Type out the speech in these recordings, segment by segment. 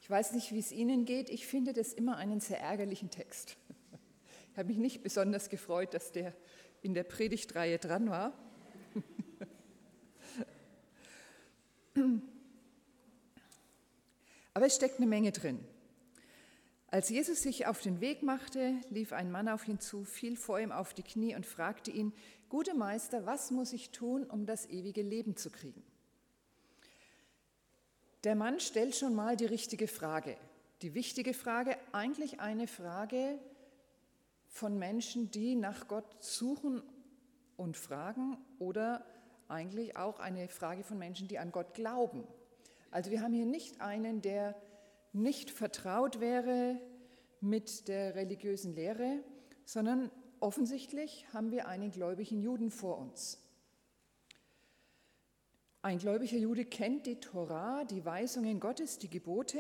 Ich weiß nicht, wie es Ihnen geht. Ich finde das immer einen sehr ärgerlichen Text. Ich habe mich nicht besonders gefreut, dass der in der Predigtreihe dran war. Aber es steckt eine Menge drin. Als Jesus sich auf den Weg machte, lief ein Mann auf ihn zu, fiel vor ihm auf die Knie und fragte ihn: Guter Meister, was muss ich tun, um das ewige Leben zu kriegen? Der Mann stellt schon mal die richtige Frage. Die wichtige Frage, eigentlich eine Frage von Menschen, die nach Gott suchen und fragen, oder eigentlich auch eine Frage von Menschen, die an Gott glauben. Also wir haben hier nicht einen, der nicht vertraut wäre mit der religiösen Lehre, sondern offensichtlich haben wir einen gläubigen Juden vor uns. Ein gläubiger Jude kennt die Tora, die Weisungen Gottes, die Gebote.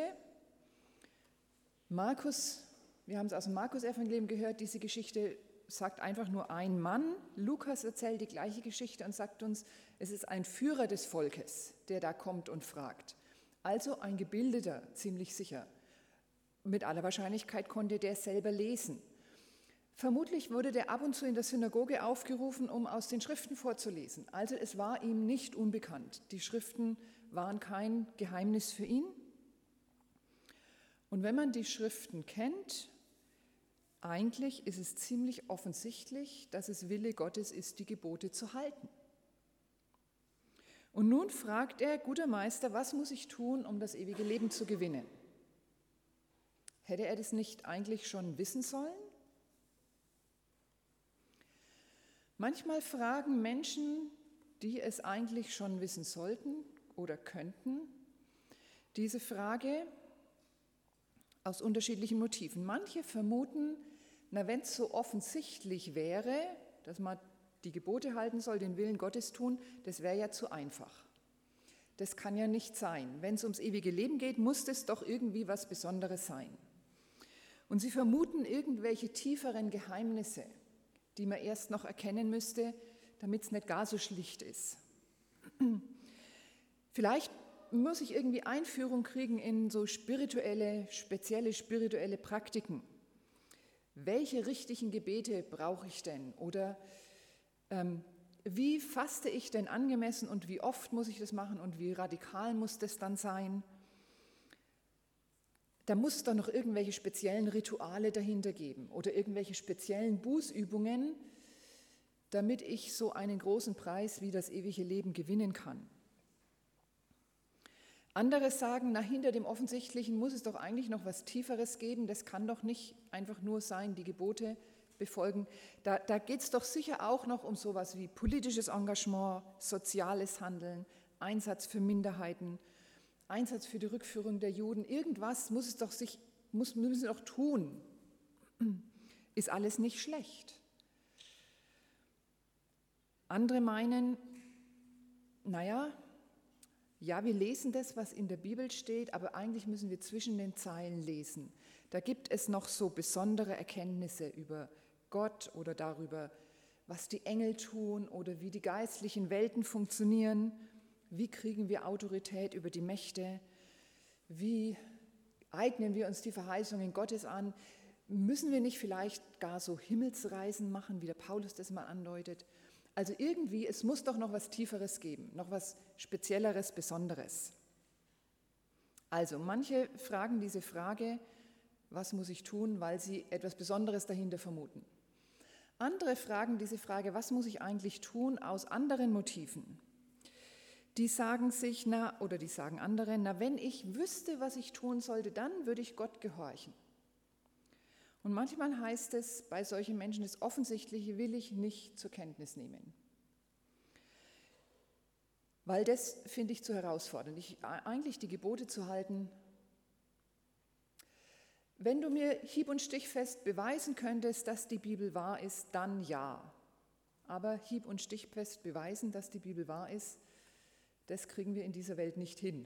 Markus, wir haben es aus dem Markus-Evangelium gehört, diese Geschichte sagt einfach nur ein Mann. Lukas erzählt die gleiche Geschichte und sagt uns, es ist ein Führer des Volkes, der da kommt und fragt. Also ein Gebildeter, ziemlich sicher. Mit aller Wahrscheinlichkeit konnte der selber lesen. Vermutlich wurde der ab und zu in der Synagoge aufgerufen, um aus den Schriften vorzulesen. Also es war ihm nicht unbekannt. Die Schriften waren kein Geheimnis für ihn. Und wenn man die Schriften kennt, eigentlich ist es ziemlich offensichtlich, dass es Wille Gottes ist, die Gebote zu halten. Und nun fragt er: Guter Meister, was muss ich tun, um das ewige Leben zu gewinnen? Hätte er das nicht eigentlich schon wissen sollen? Manchmal fragen Menschen, die es eigentlich schon wissen sollten oder könnten, diese Frage aus unterschiedlichen Motiven. Manche vermuten, wenn es so offensichtlich wäre, dass man die Gebote halten soll, den Willen Gottes tun, das wäre ja zu einfach. Das kann ja nicht sein. Wenn es ums ewige Leben geht, muss das doch irgendwie was Besonderes sein. Und sie vermuten irgendwelche tieferen Geheimnisse, die man erst noch erkennen müsste, damit es nicht gar so schlicht ist. Vielleicht muss ich irgendwie Einführung kriegen in so spezielle spirituelle Praktiken. Welche richtigen Gebete brauche ich denn? Oder wie faste ich denn angemessen und wie oft muss ich das machen und wie radikal muss das dann sein? Da muss es doch noch irgendwelche speziellen Rituale dahinter geben oder irgendwelche speziellen Bußübungen, damit ich so einen großen Preis wie das ewige Leben gewinnen kann. Andere sagen, hinter dem Offensichtlichen muss es doch eigentlich noch was Tieferes geben. Das kann doch nicht einfach nur sein, die Gebote befolgen. Da geht es doch sicher auch noch um sowas wie politisches Engagement, soziales Handeln, Einsatz für Minderheiten, Einsatz für die Rückführung der Juden. Irgendwas müssen sie doch tun. Ist alles nicht schlecht. Andere meinen, ja, wir lesen das, was in der Bibel steht, aber eigentlich müssen wir zwischen den Zeilen lesen. Da gibt es noch so besondere Erkenntnisse über Gott oder darüber, was die Engel tun oder wie die geistlichen Welten funktionieren. Wie kriegen wir Autorität über die Mächte? Wie eignen wir uns die Verheißungen Gottes an? Müssen wir nicht vielleicht gar so Himmelsreisen machen, wie der Paulus das mal andeutet? Also irgendwie, es muss doch noch was Tieferes geben, noch was Spezielleres, Besonderes. Also manche fragen diese Frage, was muss ich tun, weil sie etwas Besonderes dahinter vermuten. Andere fragen diese Frage, was muss ich eigentlich tun, aus anderen Motiven. Die sagen sich, die sagen andere, wenn ich wüsste, was ich tun sollte, dann würde ich Gott gehorchen. Und manchmal heißt es bei solchen Menschen, das Offensichtliche will ich nicht zur Kenntnis nehmen. Weil das finde ich zu herausfordernd. Eigentlich die Gebote zu halten. Wenn du mir hieb- und stichfest beweisen könntest, dass die Bibel wahr ist, dann ja. Aber hieb- und stichfest beweisen, dass die Bibel wahr ist, das kriegen wir in dieser Welt nicht hin.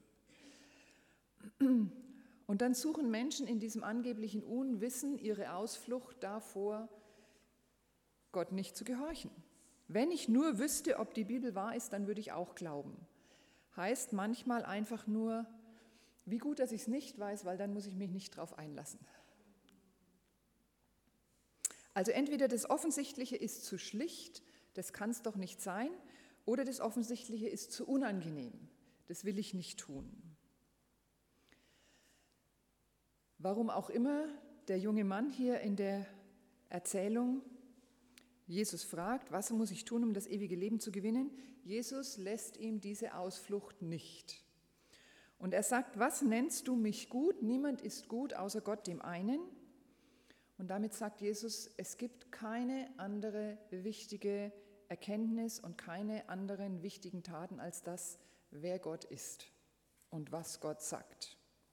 Und dann suchen Menschen in diesem angeblichen Unwissen ihre Ausflucht davor, Gott nicht zu gehorchen. Wenn ich nur wüsste, ob die Bibel wahr ist, dann würde ich auch glauben. Heißt manchmal einfach nur, Wie gut, dass ich es nicht weiß, weil dann muss ich mich nicht drauf einlassen. Also entweder das Offensichtliche ist zu schlicht, das kann es doch nicht sein, oder das Offensichtliche ist zu unangenehm, das will ich nicht tun. Warum auch immer der junge Mann hier in der Erzählung Jesus fragt, was muss ich tun, um das ewige Leben zu gewinnen? Jesus lässt ihm diese Ausflucht nicht. Und er sagt, was nennst du mich gut? Niemand ist gut außer Gott, dem einen. Und damit sagt Jesus, es gibt keine andere wichtige Erkenntnis und keine anderen wichtigen Taten als das, wer Gott ist und was Gott sagt.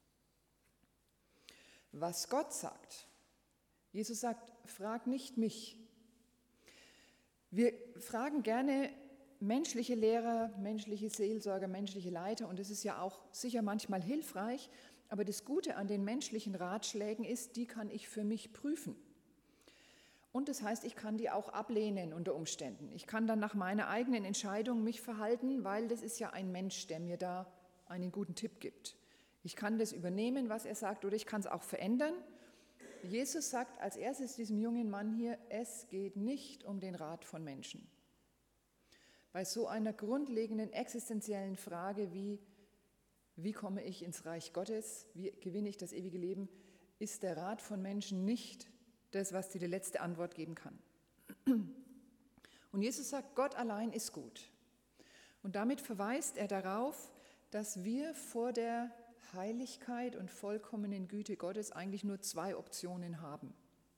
Was Gott sagt. Jesus sagt, frag nicht mich. Wir fragen gerne menschliche Lehrer, menschliche Seelsorger, menschliche Leiter und es ist ja auch sicher manchmal hilfreich, aber das Gute an den menschlichen Ratschlägen ist, die kann ich für mich prüfen. Und das heißt, ich kann die auch ablehnen unter Umständen. Ich kann dann nach meiner eigenen Entscheidung mich verhalten, weil das ist ja ein Mensch, der mir da einen guten Tipp gibt. Ich kann das übernehmen, was er sagt, oder ich kann es auch verändern. Jesus sagt als erstes diesem jungen Mann hier, es geht nicht um den Rat von Menschen. Bei so einer grundlegenden existenziellen Frage wie komme ich ins Reich Gottes, wie gewinne ich das ewige Leben, ist der Rat von Menschen nicht das, was dir die letzte Antwort geben kann. Und Jesus sagt, Gott allein ist gut. Und damit verweist er darauf, dass wir vor der Heiligkeit und vollkommenen Güte Gottes eigentlich nur zwei Optionen haben.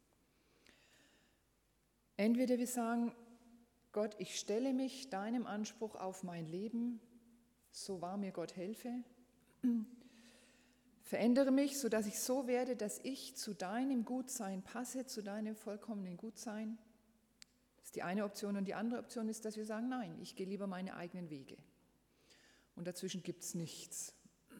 Entweder wir sagen, Gott, ich stelle mich deinem Anspruch auf mein Leben, so wahr mir Gott helfe, verändere mich, sodass ich so werde, dass ich zu deinem Gutsein passe, zu deinem vollkommenen Gutsein. Das ist die eine Option. Und die andere Option ist, dass wir sagen, nein, ich gehe lieber meine eigenen Wege. Und dazwischen gibt es nichts.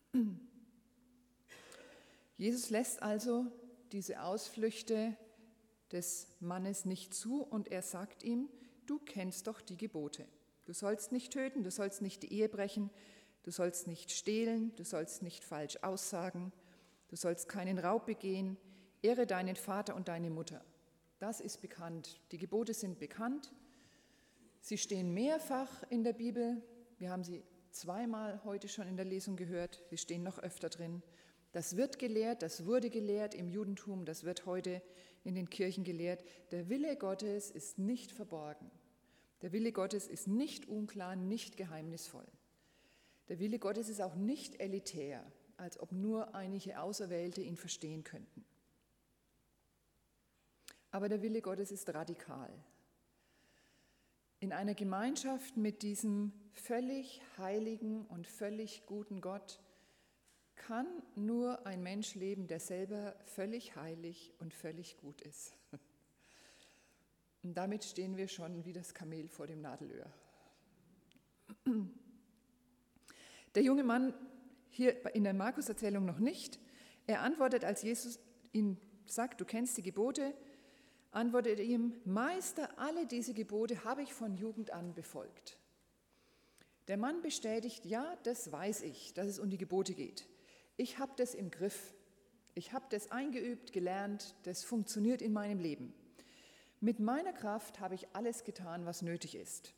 Jesus lässt also diese Ausflüchte des Mannes nicht zu und er sagt ihm, du kennst doch die Gebote. Du sollst nicht töten, du sollst nicht die Ehe brechen, du sollst nicht stehlen, du sollst nicht falsch aussagen, du sollst keinen Raub begehen, ehre deinen Vater und deine Mutter. Das ist bekannt. Die Gebote sind bekannt. Sie stehen mehrfach in der Bibel. Wir haben sie zweimal heute schon in der Lesung gehört. Sie stehen noch öfter drin. Das wird gelehrt, das wurde gelehrt im Judentum, das wird heute in den Kirchen gelehrt. Der Wille Gottes ist nicht verborgen. Der Wille Gottes ist nicht unklar, nicht geheimnisvoll. Der Wille Gottes ist auch nicht elitär, als ob nur einige Auserwählte ihn verstehen könnten. Aber der Wille Gottes ist radikal. In einer Gemeinschaft mit diesem völlig heiligen und völlig guten Gott kann nur ein Mensch leben, der selber völlig heilig und völlig gut ist. Und damit stehen wir schon wie das Kamel vor dem Nadelöhr. Der junge Mann hier in der Markus-Erzählung noch nicht. Er antwortet, als Jesus ihm sagt, du kennst die Gebote, antwortet er ihm, Meister, alle diese Gebote habe ich von Jugend an befolgt. Der Mann bestätigt, ja, das weiß ich, dass es um die Gebote geht. Ich habe das im Griff. Ich habe das eingeübt, gelernt, das funktioniert in meinem Leben. Mit meiner Kraft habe ich alles getan, was nötig ist.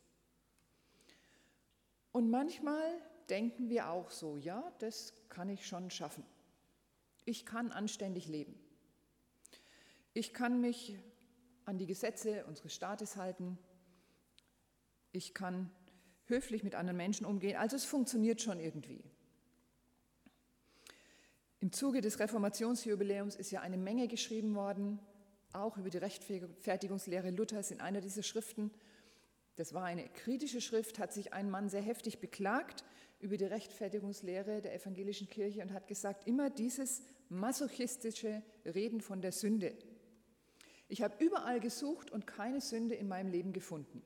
Und manchmal denken wir auch so, ja, das kann ich schon schaffen. Ich kann anständig leben. Ich kann mich an die Gesetze unseres Staates halten. Ich kann höflich mit anderen Menschen umgehen. Also es funktioniert schon irgendwie. Im Zuge des Reformationsjubiläums ist ja eine Menge geschrieben worden, auch über die Rechtfertigungslehre Luthers in einer dieser Schriften. Das war eine kritische Schrift, hat sich ein Mann sehr heftig beklagt über die Rechtfertigungslehre der evangelischen Kirche und hat gesagt, immer dieses masochistische Reden von der Sünde. Ich habe überall gesucht und keine Sünde in meinem Leben gefunden.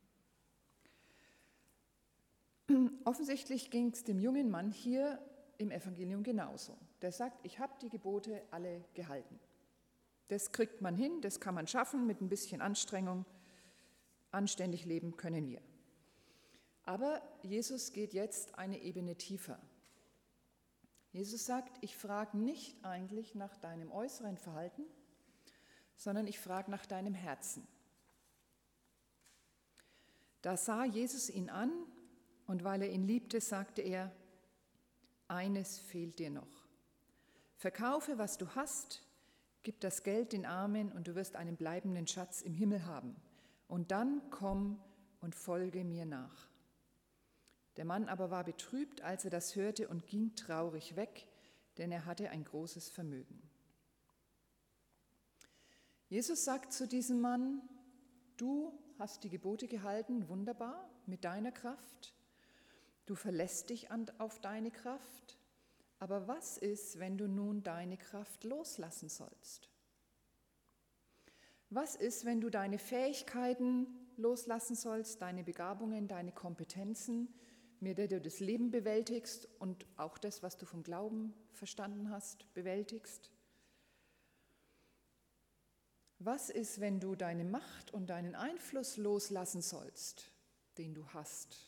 Offensichtlich ging es dem jungen Mann hier im Evangelium genauso. Der sagt, ich habe die Gebote alle gehalten. Das kriegt man hin, das kann man schaffen mit ein bisschen Anstrengung. Anständig leben können wir. Aber Jesus geht jetzt eine Ebene tiefer. Jesus sagt, ich frage nicht eigentlich nach deinem äußeren Verhalten, sondern ich frage nach deinem Herzen. Da sah Jesus ihn an und weil er ihn liebte, sagte er, eines fehlt dir noch. Verkaufe, was du hast, gib das Geld den Armen und du wirst einen bleibenden Schatz im Himmel haben. Und dann komm und folge mir nach. Der Mann aber war betrübt, als er das hörte und ging traurig weg, denn er hatte ein großes Vermögen. Jesus sagt zu diesem Mann, du hast die Gebote gehalten, wunderbar, mit deiner Kraft. Du verlässt dich auf deine Kraft. Aber was ist, wenn du nun deine Kraft loslassen sollst? Was ist, wenn du deine Fähigkeiten loslassen sollst, deine Begabungen, deine Kompetenzen, mit der du das Leben bewältigst und auch das, was du vom Glauben verstanden hast, bewältigst? Was ist, wenn du deine Macht und deinen Einfluss loslassen sollst, den du hast?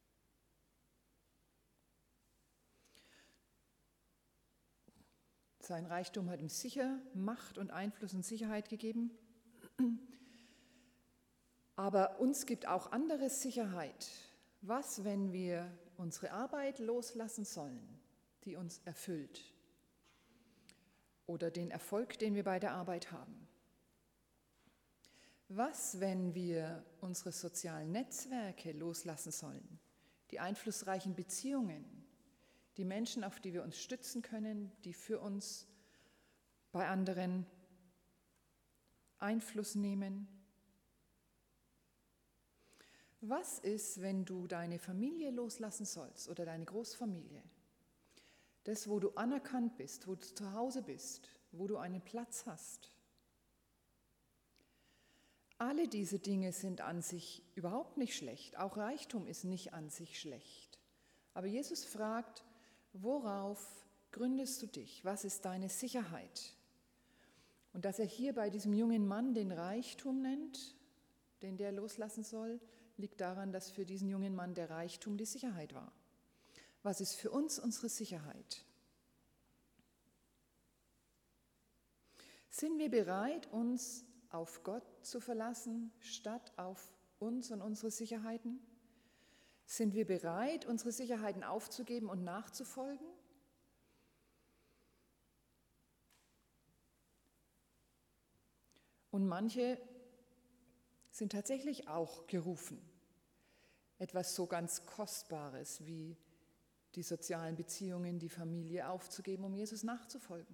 Sein Reichtum hat ihm sicher Macht und Einfluss und Sicherheit gegeben. Aber uns gibt auch andere Sicherheit. Was, wenn wir unsere Arbeit loslassen sollen, die uns erfüllt? Oder den Erfolg, den wir bei der Arbeit haben? Was, wenn wir unsere sozialen Netzwerke loslassen sollen, die einflussreichen Beziehungen, die Menschen, auf die wir uns stützen können, die für uns bei anderen Einfluss nehmen? Was ist, wenn du deine Familie loslassen sollst oder deine Großfamilie? Das, wo du anerkannt bist, wo du zu Hause bist, wo du einen Platz hast. Alle diese Dinge sind an sich überhaupt nicht schlecht. Auch Reichtum ist nicht an sich schlecht. Aber Jesus fragt, worauf gründest du dich? Was ist deine Sicherheit? Und dass er hier bei diesem jungen Mann den Reichtum nennt, den der loslassen soll, liegt daran, dass für diesen jungen Mann der Reichtum die Sicherheit war. Was ist für uns unsere Sicherheit? Sind wir bereit, uns auf Gott zu verlassen, statt auf uns und unsere Sicherheiten? Sind wir bereit, unsere Sicherheiten aufzugeben und nachzufolgen? Und manche sind tatsächlich auch gerufen, etwas so ganz Kostbares wie die sozialen Beziehungen, die Familie aufzugeben, um Jesus nachzufolgen.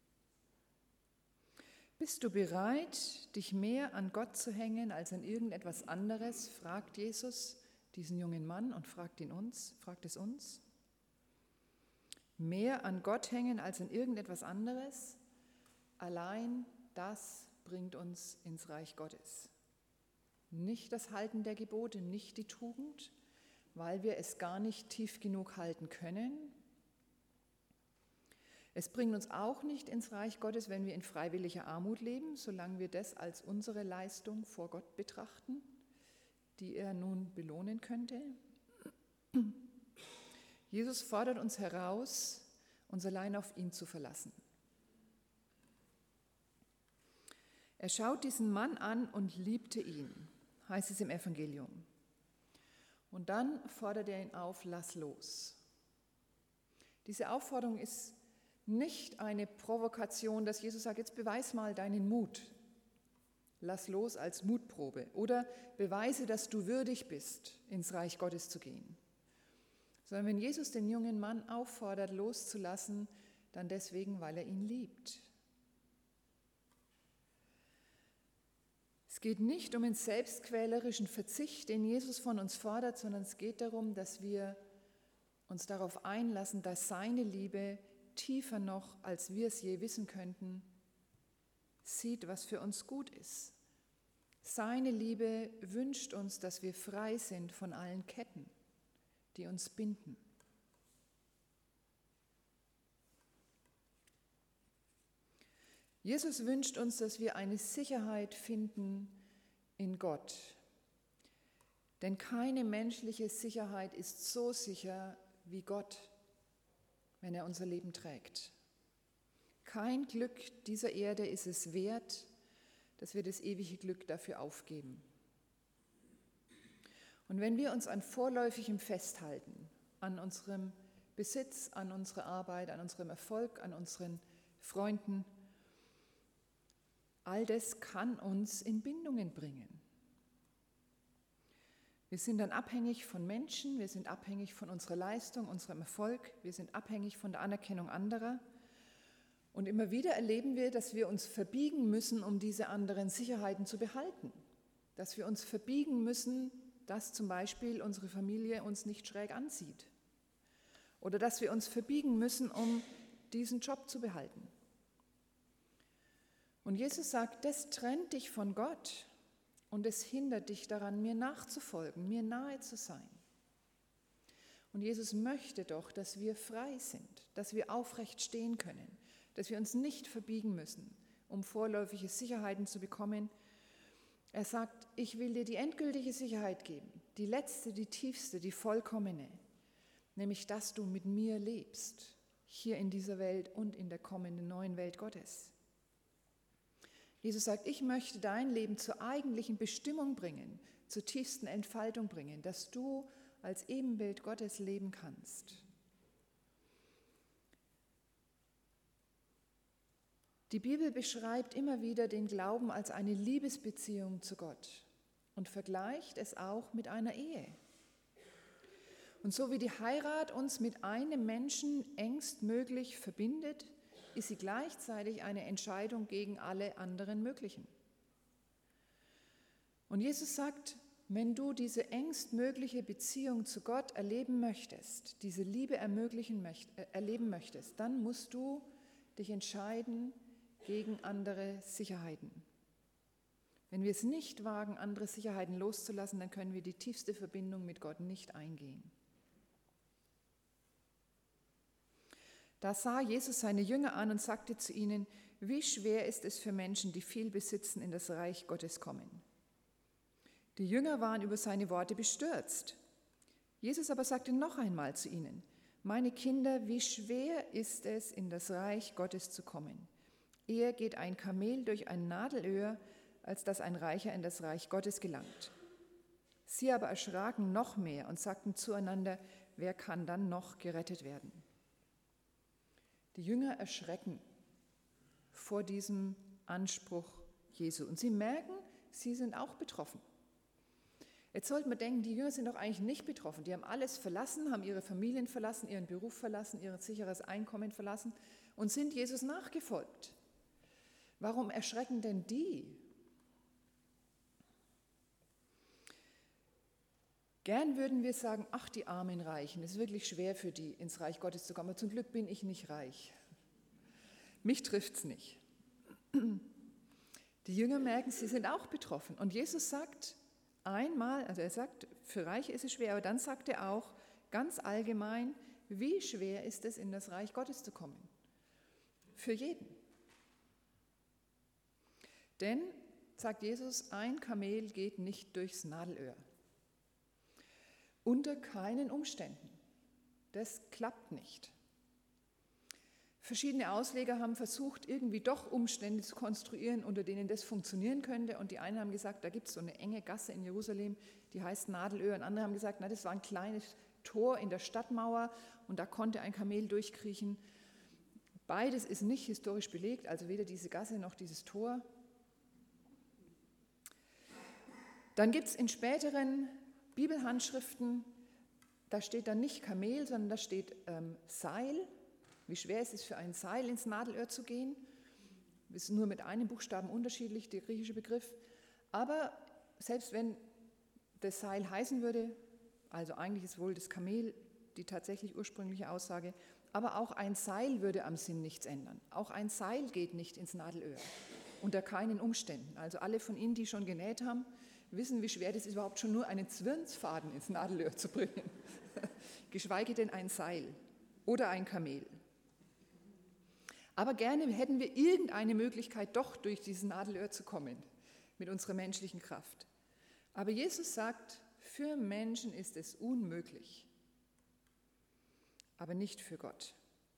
Bist du bereit, dich mehr an Gott zu hängen als an irgendetwas anderes? Fragt Jesus diesen jungen Mann und fragt es uns. Mehr an Gott hängen als an irgendetwas anderes? Allein das bringt uns ins Reich Gottes. Nicht das Halten der Gebote, nicht die Tugend, weil wir es gar nicht tief genug halten können. Es bringt uns auch nicht ins Reich Gottes, wenn wir in freiwilliger Armut leben, solange wir das als unsere Leistung vor Gott betrachten, die er nun belohnen könnte. Jesus fordert uns heraus, uns allein auf ihn zu verlassen. Er schaut diesen Mann an und liebte ihn, heißt es im Evangelium. Und dann fordert er ihn auf, lass los. Diese Aufforderung ist nicht eine Provokation, dass Jesus sagt, jetzt beweis mal deinen Mut. Lass los als Mutprobe oder beweise, dass du würdig bist, ins Reich Gottes zu gehen. Sondern wenn Jesus den jungen Mann auffordert, loszulassen, dann deswegen, weil er ihn liebt. Es geht nicht um den selbstquälerischen Verzicht, den Jesus von uns fordert, sondern es geht darum, dass wir uns darauf einlassen, dass seine Liebe tiefer noch, als wir es je wissen könnten, sieht, was für uns gut ist. Seine Liebe wünscht uns, dass wir frei sind von allen Ketten, die uns binden. Jesus wünscht uns, dass wir eine Sicherheit finden in Gott. Denn keine menschliche Sicherheit ist so sicher wie Gott. wenn er unser Leben trägt. Kein Glück dieser Erde ist es wert, dass wir das ewige Glück dafür aufgeben. Und wenn wir uns an Vorläufigem festhalten, an unserem Besitz, an unserer Arbeit, an unserem Erfolg, an unseren Freunden, all das kann uns in Bindungen bringen. Wir sind dann abhängig von Menschen, wir sind abhängig von unserer Leistung, unserem Erfolg, wir sind abhängig von der Anerkennung anderer. Und immer wieder erleben wir, dass wir uns verbiegen müssen, um diese anderen Sicherheiten zu behalten. Dass wir uns verbiegen müssen, dass zum Beispiel unsere Familie uns nicht schräg ansieht. Oder dass wir uns verbiegen müssen, um diesen Job zu behalten. Und Jesus sagt, das trennt dich von Gott und es hindert dich daran, mir nachzufolgen, mir nahe zu sein. Und Jesus möchte doch, dass wir frei sind, dass wir aufrecht stehen können, dass wir uns nicht verbiegen müssen, um vorläufige Sicherheiten zu bekommen. Er sagt, ich will dir die endgültige Sicherheit geben, die letzte, die tiefste, die vollkommene, nämlich dass du mit mir lebst, hier in dieser Welt und in der kommenden neuen Welt Gottes. Jesus sagt, ich möchte dein Leben zur eigentlichen Bestimmung bringen, zur tiefsten Entfaltung bringen, dass du als Ebenbild Gottes leben kannst. Die Bibel beschreibt immer wieder den Glauben als eine Liebesbeziehung zu Gott und vergleicht es auch mit einer Ehe. Und so wie die Heirat uns mit einem Menschen engstmöglich verbindet, ist sie gleichzeitig eine Entscheidung gegen alle anderen möglichen. Und Jesus sagt, wenn du diese engstmögliche Beziehung zu Gott erleben möchtest, diese Liebe erleben möchtest, dann musst du dich entscheiden gegen andere Sicherheiten. Wenn wir es nicht wagen, andere Sicherheiten loszulassen, dann können wir die tiefste Verbindung mit Gott nicht eingehen. Da sah Jesus seine Jünger an und sagte zu ihnen, wie schwer ist es für Menschen, die viel besitzen, in das Reich Gottes kommen. Die Jünger waren über seine Worte bestürzt. Jesus aber sagte noch einmal zu ihnen, meine Kinder, wie schwer ist es, in das Reich Gottes zu kommen. Eher geht ein Kamel durch ein Nadelöhr, als dass ein Reicher in das Reich Gottes gelangt. Sie aber erschraken noch mehr und sagten zueinander, wer kann dann noch gerettet werden? Die Jünger erschrecken vor diesem Anspruch Jesu und sie merken, sie sind auch betroffen. Jetzt sollte man denken, die Jünger sind doch eigentlich nicht betroffen. Die haben alles verlassen, haben ihre Familien verlassen, ihren Beruf verlassen, ihr sicheres Einkommen verlassen und sind Jesus nachgefolgt. Warum erschrecken denn die? Gern würden wir sagen, ach, die armen Reichen, es ist wirklich schwer für die, ins Reich Gottes zu kommen. Aber zum Glück bin ich nicht reich. Mich trifft es nicht. Die Jünger merken, sie sind auch betroffen. Und Jesus sagt einmal, also er sagt, für Reiche ist es schwer, aber dann sagt er auch ganz allgemein, wie schwer ist es, in das Reich Gottes zu kommen? Für jeden. Denn, sagt Jesus, ein Kamel geht nicht durchs Nadelöhr. Unter keinen Umständen. Das klappt nicht. Verschiedene Ausleger haben versucht, irgendwie doch Umstände zu konstruieren, unter denen das funktionieren könnte. Und die einen haben gesagt, da gibt es so eine enge Gasse in Jerusalem, die heißt Nadelöhr. Und andere haben gesagt, na, das war ein kleines Tor in der Stadtmauer und da konnte ein Kamel durchkriechen. Beides ist nicht historisch belegt, also weder diese Gasse noch dieses Tor. Dann gibt es in späteren Bibelhandschriften, da steht dann nicht Kamel, sondern da steht Seil. Wie schwer ist es für ein Seil ins Nadelöhr zu gehen? Das ist nur mit einem Buchstaben unterschiedlich, der griechische Begriff. Aber selbst wenn das Seil heißen würde, also eigentlich ist wohl das Kamel die tatsächlich ursprüngliche Aussage, aber auch ein Seil würde am Sinn nichts ändern. Auch ein Seil geht nicht ins Nadelöhr, unter keinen Umständen. Also alle von Ihnen, die schon genäht haben, wissen, wie schwer das ist, überhaupt schon nur einen Zwirnsfaden ins Nadelöhr zu bringen. Geschweige denn ein Seil oder ein Kamel. Aber gerne hätten wir irgendeine Möglichkeit, doch durch dieses Nadelöhr zu kommen, mit unserer menschlichen Kraft. Aber Jesus sagt, für Menschen ist es unmöglich, aber nicht für Gott.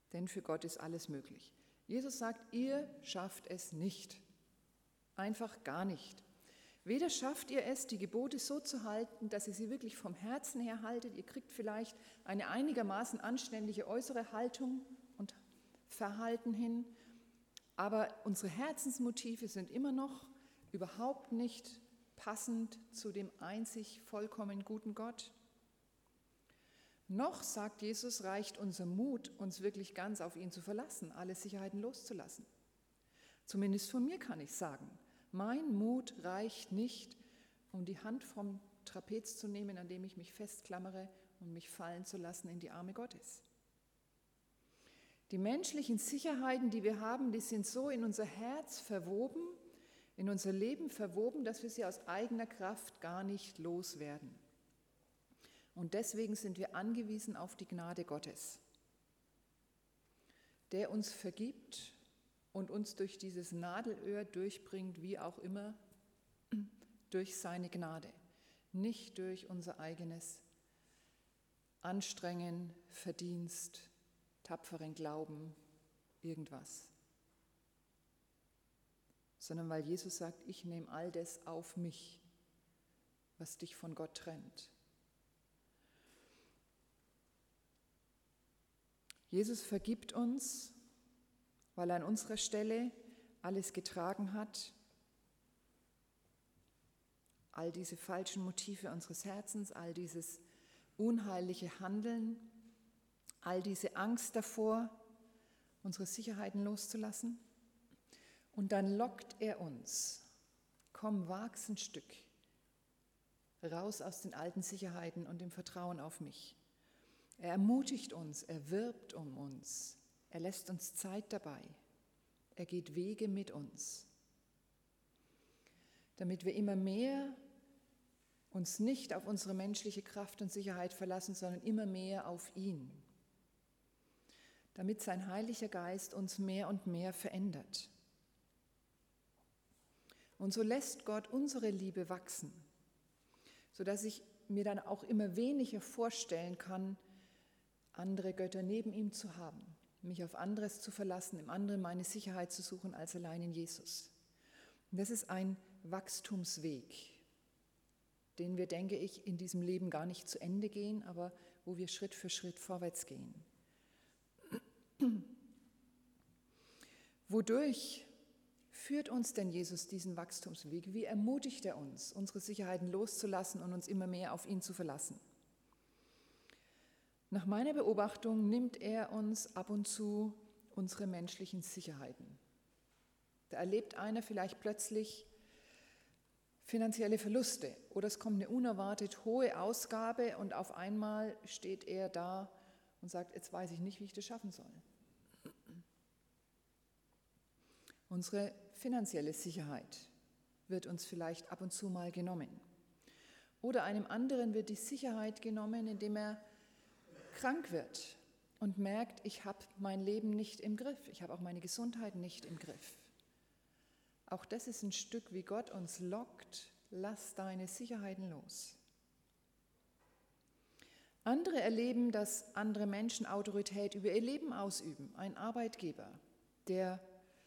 Denn für Gott ist alles möglich. Jesus sagt, ihr schafft es nicht. Einfach gar nicht. Weder schafft ihr es, die Gebote so zu halten, dass ihr sie wirklich vom Herzen her haltet. Ihr kriegt vielleicht eine einigermaßen anständige äußere Haltung und Verhalten hin, aber unsere Herzensmotive sind immer noch überhaupt nicht passend zu dem einzig vollkommen guten Gott. Noch, sagt Jesus, reicht unser Mut, uns wirklich ganz auf ihn zu verlassen, alle Sicherheiten loszulassen. Zumindest von mir kann ich sagen, mein Mut reicht nicht, um die Hand vom Trapez zu nehmen, an dem ich mich festklammere und mich fallen zu lassen in die Arme Gottes. Die menschlichen Sicherheiten, die wir haben, die sind so in unser Herz verwoben, in unser Leben verwoben, dass wir sie aus eigener Kraft gar nicht loswerden. Und deswegen sind wir angewiesen auf die Gnade Gottes, der uns vergibt und uns durch dieses Nadelöhr durchbringt, wie auch immer, durch seine Gnade, nicht durch unser eigenes Anstrengen, Verdienst, tapferen Glauben, irgendwas. Sondern weil Jesus sagt, ich nehme all das auf mich, was dich von Gott trennt. Jesus vergibt uns, weil er an unserer Stelle alles getragen hat, all diese falschen Motive unseres Herzens, all dieses unheilige Handeln, all diese Angst davor, unsere Sicherheiten loszulassen. Und dann lockt er uns, komm, wag's ein Stück, raus aus den alten Sicherheiten und dem Vertrauen auf mich. Er ermutigt uns, er wirbt um uns, er lässt uns Zeit dabei, er geht Wege mit uns, damit wir immer mehr uns nicht auf unsere menschliche Kraft und Sicherheit verlassen, sondern immer mehr auf ihn, damit sein Heiliger Geist uns mehr und mehr verändert. Und so lässt Gott unsere Liebe wachsen, sodass ich mir dann auch immer weniger vorstellen kann, andere Götter neben ihm zu haben, mich auf anderes zu verlassen, im anderen meine Sicherheit zu suchen als allein in Jesus. Und das ist ein Wachstumsweg, den wir, denke ich, in diesem Leben gar nicht zu Ende gehen, aber wo wir Schritt für Schritt vorwärts gehen. Wodurch führt uns denn Jesus diesen Wachstumsweg? Wie ermutigt er uns, unsere Sicherheiten loszulassen und uns immer mehr auf ihn zu verlassen? Nach meiner Beobachtung nimmt er uns ab und zu unsere menschlichen Sicherheiten. Da erlebt einer vielleicht plötzlich finanzielle Verluste oder es kommt eine unerwartet hohe Ausgabe und auf einmal steht er da und sagt, jetzt weiß ich nicht, wie ich das schaffen soll. Unsere finanzielle Sicherheit wird uns vielleicht ab und zu mal genommen. Oder einem anderen wird die Sicherheit genommen, indem er krank wird und merkt, ich habe mein Leben nicht im Griff, ich habe auch meine Gesundheit nicht im Griff. Auch das ist ein Stück, wie Gott uns lockt, lass deine Sicherheiten los. Andere erleben, dass andere Menschen Autorität über ihr Leben ausüben. Ein Arbeitgeber, der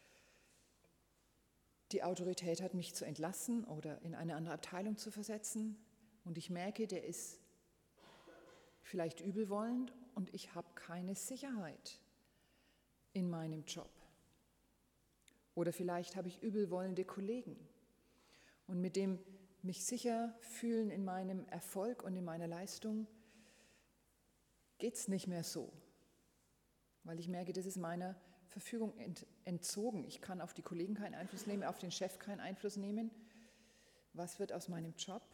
die Autorität hat, mich zu entlassen oder in eine andere Abteilung zu versetzen. Und ich merke, der ist vielleicht übelwollend und ich habe keine Sicherheit in meinem Job. Oder vielleicht habe ich übelwollende Kollegen und mit dem mich sicher fühlen in meinem Erfolg und in meiner Leistung geht es nicht mehr so, weil ich merke, das ist meiner Verfügung entzogen. Ich kann auf die Kollegen keinen Einfluss nehmen, auf den Chef keinen Einfluss nehmen. Was wird aus meinem Job?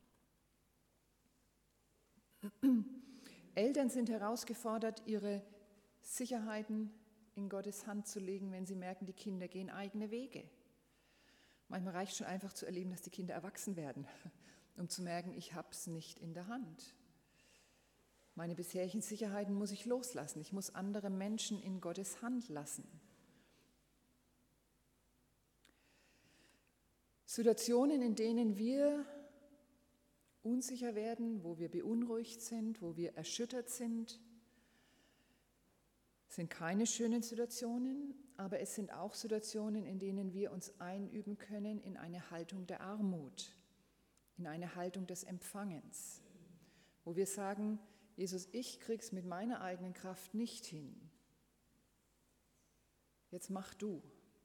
Eltern sind herausgefordert, ihre Sicherheiten in Gottes Hand zu legen, wenn sie merken, die Kinder gehen eigene Wege. Manchmal reicht schon einfach zu erleben, dass die Kinder erwachsen werden, um zu merken, ich habe es nicht in der Hand. Meine bisherigen Sicherheiten muss ich loslassen. Ich muss andere Menschen in Gottes Hand lassen. Situationen, in denen wir unsicher werden, wo wir beunruhigt sind, wo wir erschüttert sind Es sind keine schönen Situationen, aber es sind auch Situationen, in denen wir uns einüben können in eine Haltung der Armut, in eine Haltung des Empfangens, wo wir sagen, Jesus, ich krieg's mit meiner eigenen Kraft nicht hin. Jetzt mach du.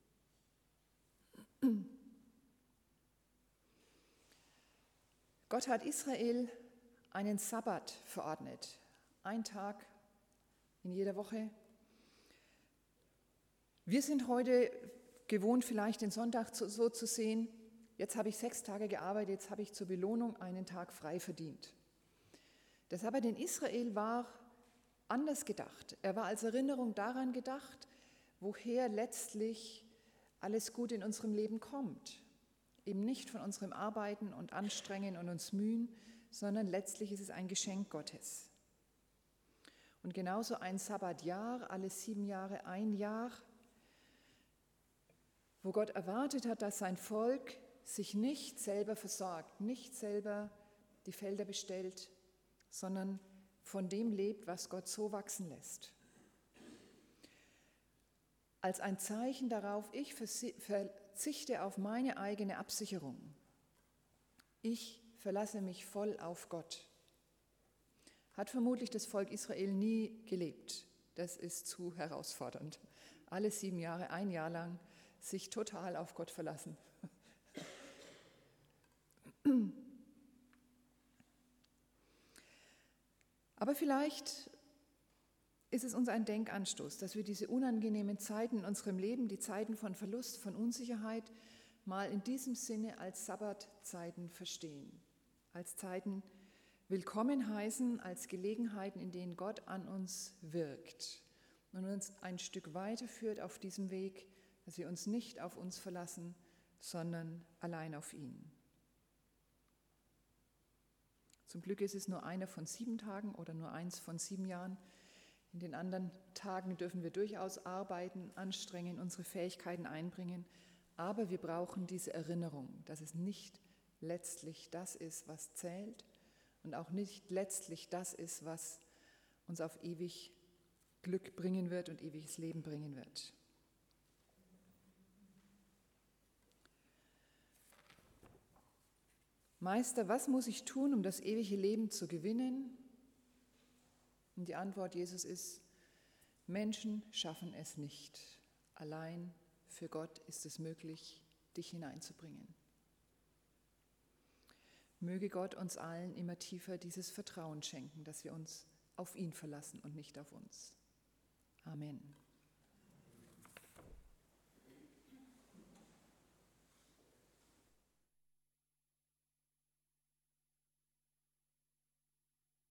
Gott hat Israel einen Sabbat verordnet, einen Tag in jeder Woche. Wir sind heute gewohnt, vielleicht den Sonntag so zu sehen, jetzt habe ich 6 Tage gearbeitet, jetzt habe ich zur Belohnung einen Tag frei verdient. Der Sabbat in Israel war anders gedacht. Er war als Erinnerung daran gedacht, woher letztlich alles Gute in unserem Leben kommt. Eben nicht von unserem Arbeiten und Anstrengen und uns mühen, sondern letztlich ist es ein Geschenk Gottes. Und genauso ein Sabbatjahr, alle 7 Jahre ein Jahr, wo Gott erwartet hat, dass sein Volk sich nicht selber versorgt, nicht selber die Felder bestellt, sondern von dem lebt, was Gott so wachsen lässt. Als ein Zeichen darauf, ich verzichte auf meine eigene Absicherung. Ich verlasse mich voll auf Gott. Hat vermutlich das Volk Israel nie gelebt. Das ist zu herausfordernd. Alle 7 Jahre, ein Jahr lang, sich total auf Gott verlassen. Aber vielleicht ist es uns ein Denkanstoß, dass wir diese unangenehmen Zeiten in unserem Leben, die Zeiten von Verlust, von Unsicherheit, mal in diesem Sinne als Sabbatzeiten verstehen, als Zeiten willkommen heißen, als Gelegenheiten, in denen Gott an uns wirkt und uns ein Stück weiterführt auf diesem Weg, dass wir uns nicht auf uns verlassen, sondern allein auf ihn. Zum Glück ist es nur einer von 7 Tagen oder nur eins von 7 Jahren. In den anderen Tagen dürfen wir durchaus arbeiten, anstrengen, unsere Fähigkeiten einbringen. Aber wir brauchen diese Erinnerung, dass es nicht letztlich das ist, was zählt und auch nicht letztlich das ist, was uns auf ewig Glück bringen wird und ewiges Leben bringen wird. Meister, was muss ich tun, um das ewige Leben zu gewinnen? Und die Antwort Jesus ist, Menschen schaffen es nicht. Allein für Gott ist es möglich, dich hineinzubringen. Möge Gott uns allen immer tiefer dieses Vertrauen schenken, dass wir uns auf ihn verlassen und nicht auf uns. Amen.